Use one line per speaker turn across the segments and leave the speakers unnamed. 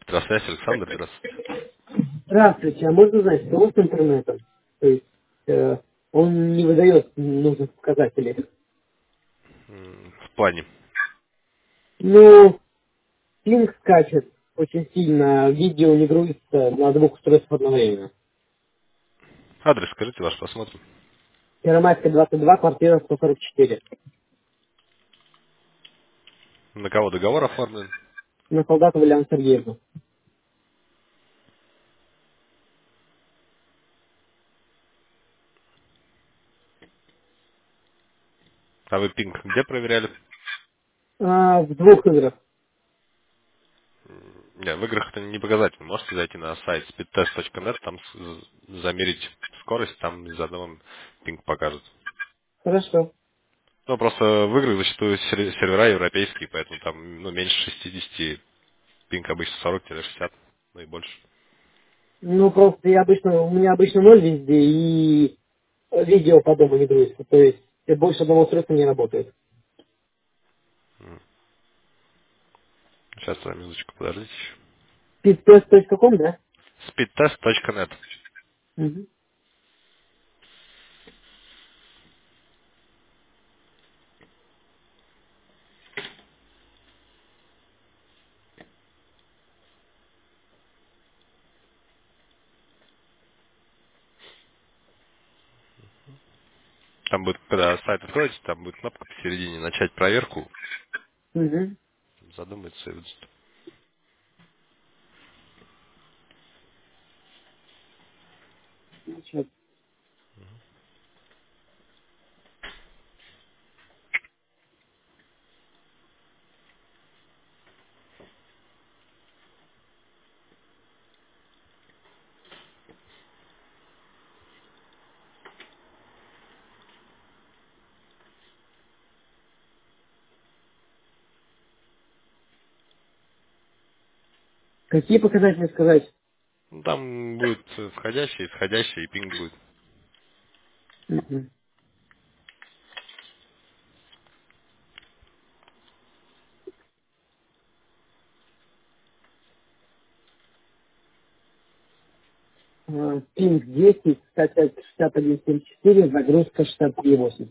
Здравствуйте, Александр, здравствуйте.
Здравствуйте, а можно узнать, что с интернетом? То есть он не выдает нужных показателей.
В плане.
Ну, пинг скачет очень сильно, видео не грузится на двух устройствах одновременно.
Адрес скажите ваш, посмотрим.
Первомайская, 22, квартира 144.
На кого договор оформлен?
На Солдатова Ульяну Сергеевну.
А вы пинг где проверяли?
В двух играх.
Не, в играх это не показатель. Можете зайти на сайт speedtest.net, там замерить скорость, там заодно вам пинг покажет.
Хорошо.
Ну, просто в играх зачастую сервера европейские, поэтому там меньше 60, пинг обычно 40-60, ну и больше.
Ну, просто у меня обычно ноль везде, и видео по дому не грузится. То есть больше одного устройства не работает.
Сейчас, минуточку, подождите.
Speedtest.com, да?
speedtest.net.
Мгм.
Там будет, когда сайт откроете, там будет кнопка посередине «Начать проверку».
Мгм.
Задумается и выдаст.
Сейчас. Какие показатели сказать?
Ну, там будет входящий, исходящий, и пинг будет.
Мгм. Пинг 10, 65, 61, 74, загрузка 63,8.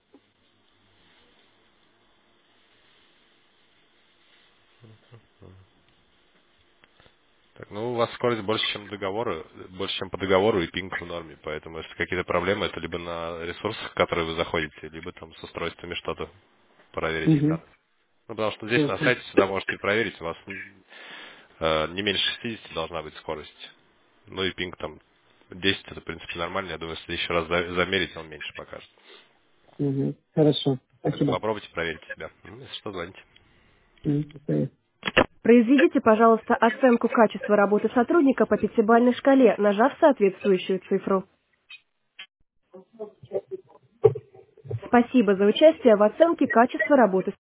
Так, ну, у вас скорость больше, чем договоры, больше, чем по договору, и пинг в норме. Поэтому, если какие-то проблемы, это либо на ресурсах, в которые вы заходите, либо там с устройствами что-то проверить
Угу.
надо. Ну, потому что здесь на
Хорошо.
сайте всегда можете проверить, у вас не меньше 60 должна быть скорость. Ну и пинг там 10 это, в принципе, нормально. Я думаю, если еще раз замерить, он меньше покажет.
Угу. Хорошо.
Так что
Спасибо.
попробуйте проверить себя. Если что, звоните.
Мгм.
Произведите, пожалуйста, оценку качества работы сотрудника по пятибалльной шкале, нажав соответствующую цифру. Спасибо за участие в оценке качества работы